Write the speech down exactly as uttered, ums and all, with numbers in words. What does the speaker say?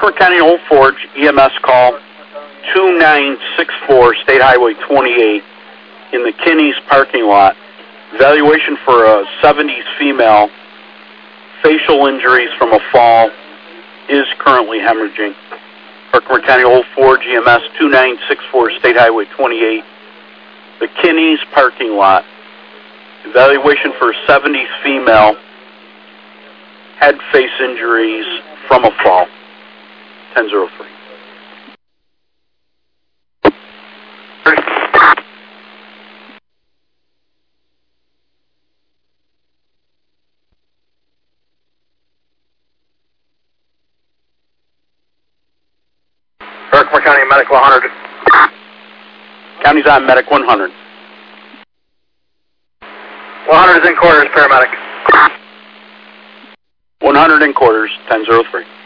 Herkimer County Old Forge, E M S call two nine six four, State Highway twenty-eight, in the Kinney's parking lot. Evaluation for a seventies female, facial injuries from a fall, is currently hemorrhaging. Herkimer County Old Forge, E M S two nine six four, State Highway twenty-eight, the Kinney's parking lot. Evaluation for a seventies female, head face injuries from a fall. ten oh three. Herkimer County Medic one hundred. County's on Medic one hundred. one hundred is in quarters, paramedic. one hundred in quarters, ten oh three.